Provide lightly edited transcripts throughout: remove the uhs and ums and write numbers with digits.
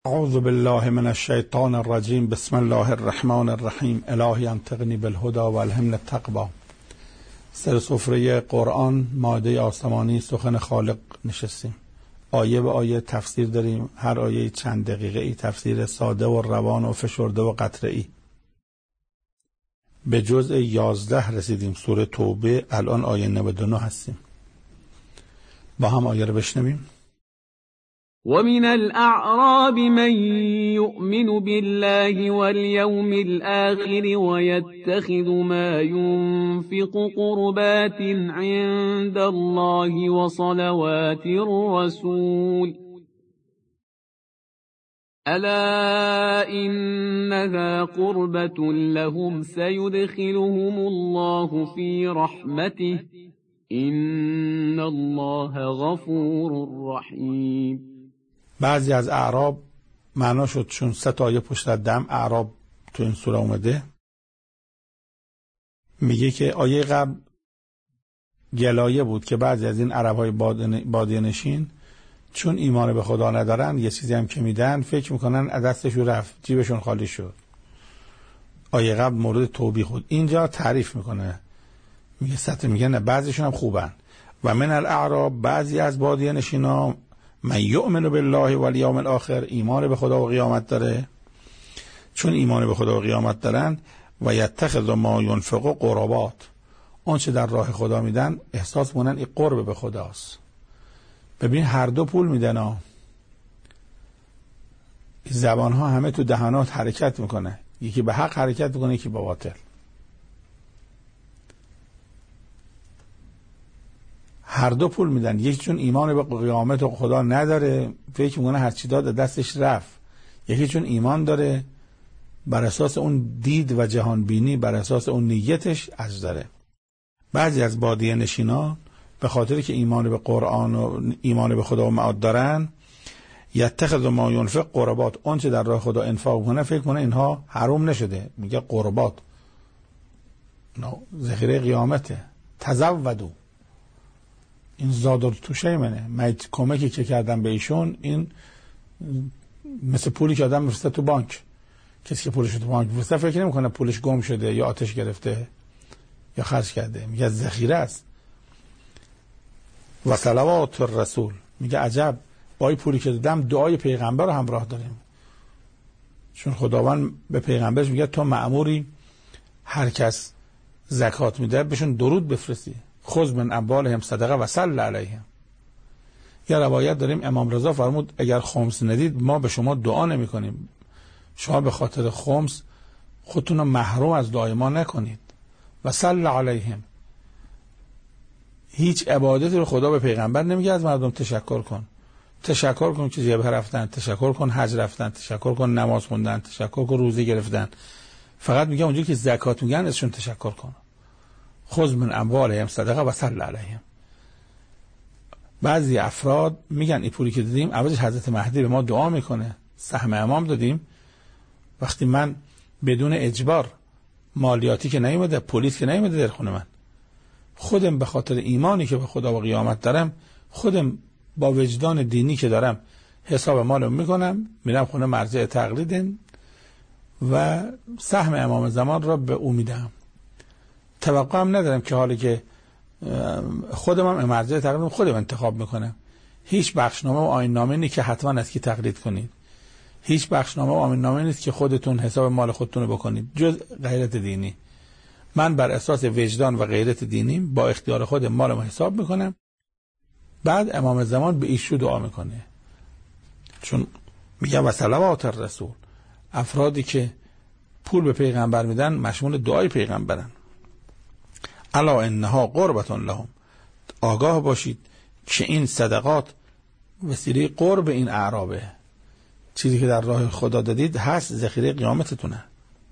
اعوذ بالله من الشیطان الرجیم. بسم الله الرحمن الرحیم. الهی انطقنی بالهدى و الهمنی التقوی. سر سفره قرآن مائده آسمانی سخن خالق نشستیم. آیه به آیه تفسیر داریم. هر آیه چند دقیقه ای تفسیر ساده و روان و فشرده و قطره ای. به جزء 11 رسیدیم. سوره توبه. الان آیه 99 هستیم. با هم آیه رو بشنویم. ومن الأعراب من يؤمن بالله واليوم الآخر ويتخذ ما ينفق قربات عند الله وصلوات الرسول ألا إنها قربة لهم سيدخلهم الله في رحمته إن الله غفور رحيم. بعضی از اعراب معنا شد چون 3 آیه پشت دم اعراب تو این سوره اومده. میگه که آیه قبل گلایه بود که بعضی از این عرب‌های بادیه نشین چون ایمان به خدا ندارن یه چیزی هم که میدن فکر میکنن دستشون رفت جیبشون خالی شد. آیه قبل مورد توبیخ بود. اینجا تعریف میکنه. میگه سطح میگه نه بعضیشون هم خوبن. و من الاعراب بعضی از بادیه نشینا من یؤمن بالله و الیوم الاخر ایمان به خدا و قیامت داره. چون ایمان به خدا و قیامت دارن و یتخذ ما ینفق قربات آنچه در راه خدا میدن احساس مونن این قرب به خداست. ببین هر دو پول میدن ها. زبان ها همه تو دهانات حرکت میکنه. یکی به حق حرکت میکنه یکی به باطل. هر دو پول میدن. یکی چون ایمان به قیامت و خدا نداره فکر میکنه هر چی داد دستش رفت. یکی چون ایمان داره بر اساس اون دید و جهان بینی بر اساس اون نیتش اجر داره. بعضی از بادیه نشینا به خاطر که ایمان به قرآن و ایمان به خدا و معاد دارن یتخذ ما ینفق قربات آنچه در راه خدا انفاق کنه فکر کنه اینها حرام نشده. میگه قربات ذخیره قیامته. تزودوا این زاد توشه منه. من کمکی که کردم به ایشون این مثل پولی که آدم میفرسته تو بانک. کسی که پولش تو بانک میفرسته فکر نمیکنه پولش گم شده یا آتش گرفته یا خرج کرده. میگه ذخیره است. و صلوات الرسول میگه عجب با این پولی که دادم دعای پیغمبر رو همراه داریم. چون خداوند به پیغمبرش میگه تو مأموری هر کس زکات میده بهشون درود بفرستی. خذ من اموالهم صدقه و صل علیهم. یه روایت داریم امام رضا فرمود اگر خمس ندید ما به شما دعا نمی کنیم. شما به خاطر خمس خودتون رو محروم از دعای ما نکنید. و صل علیهم. هیچ عبادتی رو خدا به پیغمبر نمیگه از مردم تشکر کن. تشکر کن که جبهه رفتن، تشکر کن حج رفتن، تشکر کن نماز خوندن، تشکر کن روزه گرفتن. فقط میگه اونجوری که زکات میگن ازشون تشکر کن. خذ من اموالهم صدقه و صل علیهم. بعضی افراد میگن این پولی که دادیم عوضش حضرت مهدی به ما دعا میکنه. سهم امام دادیم وقتی من بدون اجبار مالیاتی که نیومده پلیس که نیومده در خونه من خودم به خاطر ایمانی که به خدا و قیامت دارم خودم با وجدان دینی که دارم حساب مالو میکنم میرم خونه مرجع تقلید و سهم امام زمان را به او میدم. توقع هم ندارم که حالی که خودم هم مرجع تقلید خودم انتخاب میکنم. هیچ بخشنامه و آیین نامه نیست که حتما از کی تقلید کنید. هیچ بخشنامه و آیین نامه نیست که خودتون حساب مال خودتون رو بکنید جز غیرت دینی. من بر اساس وجدان و غیرت دینی با اختیار خود مالم حساب میکنم. بعد امام زمان به ایشون دعا میکنه. چون میگه و صلوات الرسول افرادی که پول به پیغمبر میدن مشمول دعای پیغمبرن. الا انها قربة لهم آگاه باشید که این صدقات وسیله قرب این اعرابه. چیزی که در راه خدا دادید هست ذخیره قیامتتونه.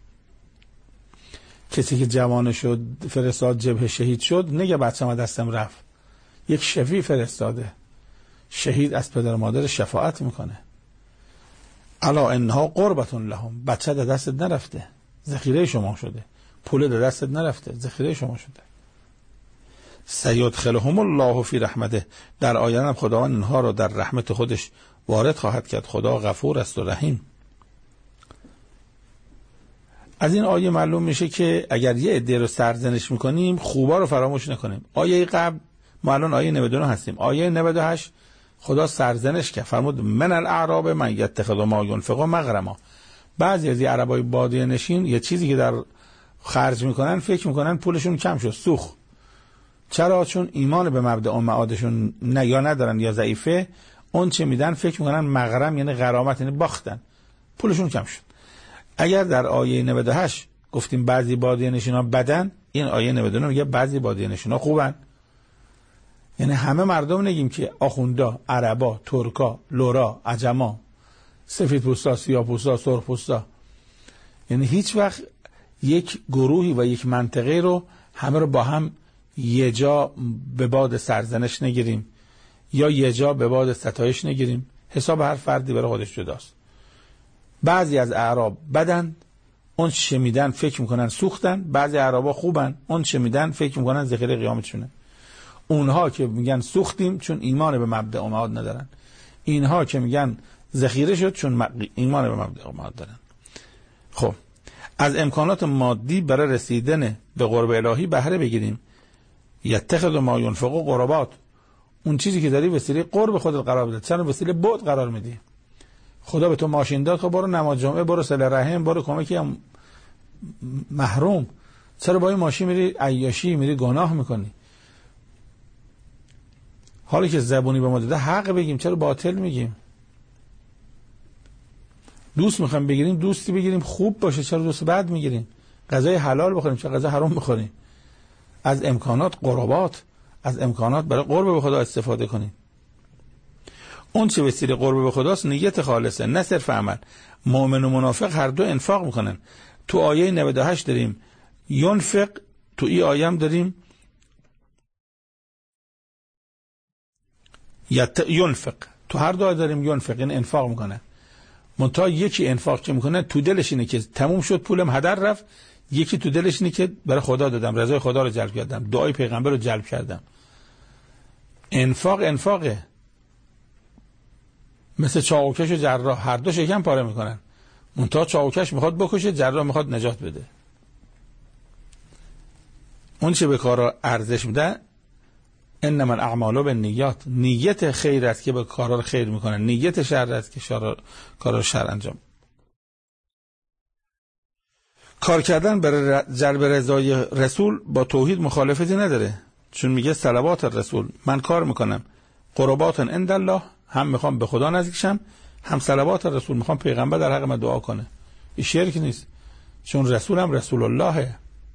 کسی که جوان شد فرستاد جبهه شهید شد نگه بچه‌م دستم رفت. یک شفیع فرستاده. شهید از پدر و مادر شفاعت میکنه. الا انها قربة لهم بچه در دستت نرفته ذخیره شما شده. پول در دستت نرفته ذخیره شما شده. سیدخلهم الله فی رحمته در آینده خداوند اینها رو در رحمت خودش وارد خواهد کرد. خدا غفور است و رحیم. از این آیه معلوم میشه که اگر یه عده رو سرزنش میکنیم خوبا رو فراموش نکنیم. آیه قبل ما الان آیه 99 هستیم. آیه 98 خدا سرزنش کرد، فرمود من الاعراب من یتخذ ما ينفق مغرما. بعضی از عربای بادیه نشین یه چیزی که در خرج میکنن فکر میکنن پولشون کم شد، سوخ. چرا؟ چون ایمان به مبدأ و معادشون یا ندارن یا ضعیفه. اون چه میدن فکر میکنن مغرم یعنی غرامت، یعنی باختن، پولشون کم شد. اگر در آیه 98 گفتیم بعضی بادیه نشینا بدن، این آیه 99 میگه بعضی بادیه نشینا خوبن. یعنی همه مردم نگیم که آخوندا، عربا، ترکا، لورا، عجما، سفید پوستا، سیاه پوستا، سرخ پوستا، یعنی هیچ وقت یک گروهی و یک منطقه رو همه رو با هم یه جا به باد سرزنش نگیریم یا یه جا به باد ستایش نگیریم. حساب هر فردی برای خودش جداست. بعضی از اعراب بدن، اون چه میدن فکر میکنن سوختن. بعضی اعرابا خوبن، اون چه میدن فکر میکنن ذخیره قیامتشونه. اونها که میگن سوختیم چون ایمان به مبدأ و معاد ندارن، اینها که میگن ذخیره شد چون ایمان به مبدأ و معاد دارن. خب از امکانات مادی برای رسیدن به قرب الهی بهره بگیریم. یتخذ ما ينفق قربات، اون چیزی که داری وسیله قرب خودت قرار بده، چرا وسیله بعد قرار میدی؟ خدا به تو ماشین داد، خب برو نماز جمعه، برو صله رحم، برو کمکی محروم. چرا با این ماشین میری عیاشی، میری گناه میکنی؟ حالی که زبونی به ما داده حق بگیم، چرا باطل میگیم؟ دوست میخوایم بگیریم، دوستی بگیریم خوب باشه، چرا دوست بد میگیریم؟ غذای حلال بخوریم، چرا غذا حرام بخوریم؟ از امکانات قربات، از امکانات برای قرب به خدا استفاده کنیم. اون چه وسیله قرب به خداست نیت خالصه، نه صرف عمل. مؤمن و منافق هر دو انفاق میکنن. تو آیه 98 داریم ينفق، تو این آیه هم داریم ينفق. تو هر دو داریم ينفق، این انفاق میکنه. منتها یکی انفاق که میکنه تو دلش اینه که تموم شد پولم هدر رفت، یکی تو دلش اینه که برای خدا دادم، رضای خدا رو جلب کردم، دعای پیغمبر رو جلب کردم. انفاقه. مثل چاقوکش و جراح، هر دو شکم پاره میکنن. منتها چاقوکش میخواد بکشه، جراح میخواد نجات بده. اون چه به کارا ارزش میده، انما الاعمال بالنیات، نیت خیر است که به کارا خیر میکنه، نیت شر است که کارا شر انجام. کار کردن برای جلب رضای رسول با توحید مخالفتی نداره، چون میگه صلوات الرسول، من کار میکنم قربات عند الله، هم میخوام به خدا نزدیک شم، هم صلوات الرسول، میخوام پیغمبر در حق من دعا کنه. این شرک نیست، چون رسول هم رسول اللهه.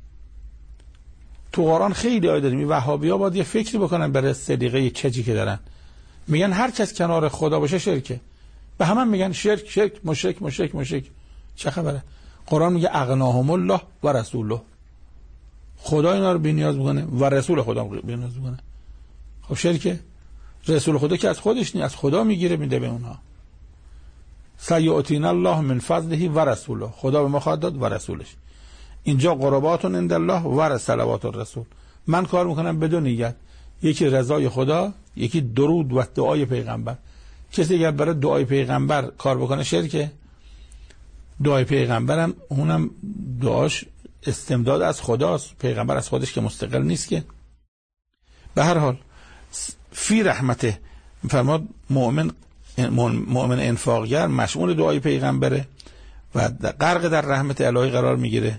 تو قرآن خیلی آیه داریم. وهابی‌ها باید یه فکری بکنن برای صدیقه کجی که دارن. میگن هر کس کنار خدا باشه شرکه. به همه میگن شرک، مشرک. چه خبره؟ قرآن میگه اغناهم الله و رسوله. خدا اینا رو بی‌نیاز میکنه و رسول خدا بی‌نیاز میکنه. خب شرکه؟ رسول خدا که از خودش نیست، از خدا میگیره میده به اونها. سیؤتینا الله من فضله و رسوله، خدا به ما خواهد داد و رسولش. اینجا قربات عند الله و صلوات الرسول، من کار میکنم بدون نیت، یکی رضای خدا، یکی درود و دعای پیغمبر. کسی اگر برای دعای پیغمبر کار بکنه شرکه. دعای پیغمبرم اونم دعاش استمداد از خداست، پیغمبر از خودش که مستقل نیست که. به هر حال فی رحمته، فرماد مؤمن انفاقگر مشمول دعای پیغمبره و غرق در رحمت الهی قرار میگیره.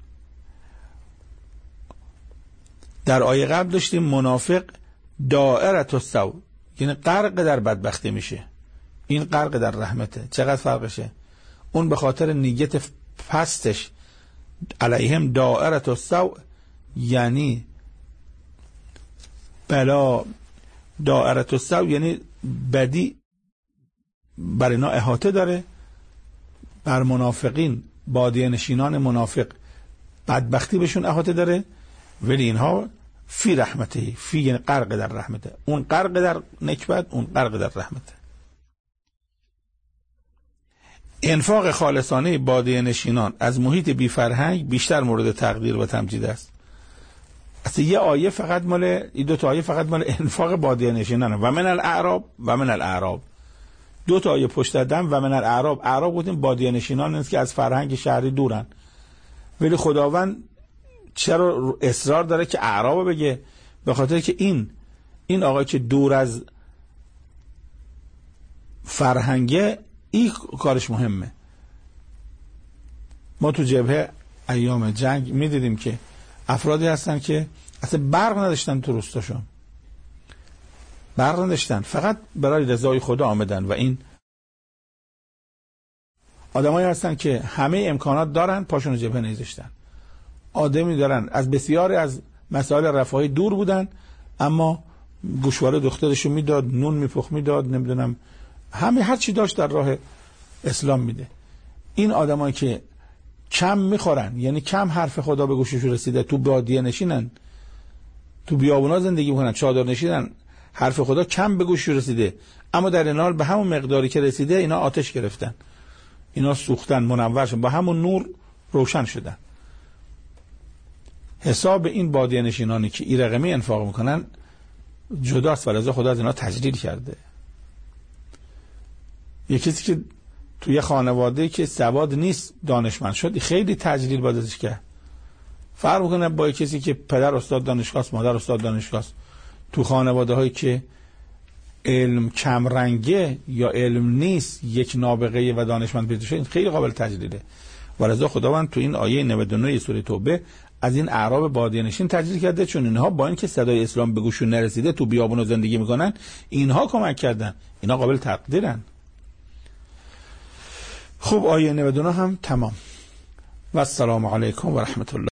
در آیه قبل داشتیم منافق دائرة السوء، یعنی غرق در بدبختی میشه، این غرق در رحمته. چقدر فرقشه؟ اون به خاطر نیت پستش علیهم دائرة السوء، یعنی بلا، دائرة السوء یعنی بدی بر اینا احاطه داره. بر منافقین، بادیه نشینان منافق، بدبختی بهشون احاطه داره، ولی اینها فی رحمته، فی یعنی غرق در رحمته، اون غرق در نکبت، اون غرق در رحمته. انفاق خالصانه بادیه نشینان از محیط بی فرهنگ بیشتر مورد تقدیر و تمجید است. اصلا یه آیه فقط مال این دو تا آیه فقط مال انفاق بادیه نشینانه. و من الاعراب 2 تا آیه پشت دادم و من اعراب گفتیم بادیه نشینان است که از فرهنگ شهری دورن. ولی خداوند چرا اصرار داره که اعراب بگه؟ به خاطر که این آقای که دور از فرهنگه، این کارش مهمه. ما تو جبهه ایام جنگ میدیدیم که افرادی هستن که اصلا برق نداشتن، تو روستاشون برق نداشتن، فقط برای رضای خدا آمدن. و این آدمایی هستن که همه امکانات دارن، پاشون جبهه نذاشتن. آدمی دارن از بسیاری از مسائل رفاهی دور بودن، اما گوشواره دخترشو میداد، نون میپخت میداد، نمیدونم هر چی داشت در راه اسلام میده. این آدمایی که کم میخورن، یعنی کم حرف خدا به گوششون رسیده، تو بادیه نشینن، تو بیابونا زندگی میکنن، چادر نشینن، حرف خدا کم به گوششون رسیده، اما در این حال به همون مقداری که رسیده اینا آتش گرفتن، اینا سوختن، منور شدن، با همون نور روشن شدن. حساب این بادیه نشینانی که این رقمی انفاق میکنن جداست، ولی خدا از اینا تجلیل کرده. یه کسی که توی خانواده که سواد نیست دانشمند شد، خیلی تجلیل باید ازش کرد. فرق میکنه با کسی که پدر استاد دانشگاه است، مادر استاد دانشگاه است. تو خانواده هایی که علم کم رنگه یا علم نیست، یک نابغه و دانشمند پیدا شد، خیلی قابل تجلیله. ولذا خداوند تو این آیه 99 سوره توبه از این اعراب بادیه نشین تجلیل کرده، چون اینها با اینکه صدای اسلام به گوششون نرسیده تو بیابون زندگی میکنن، اینها کمک کردن، اینا قابل تقدیرن. خب آیه 99 هم تمام. و السلام علیکم و رحمت الله.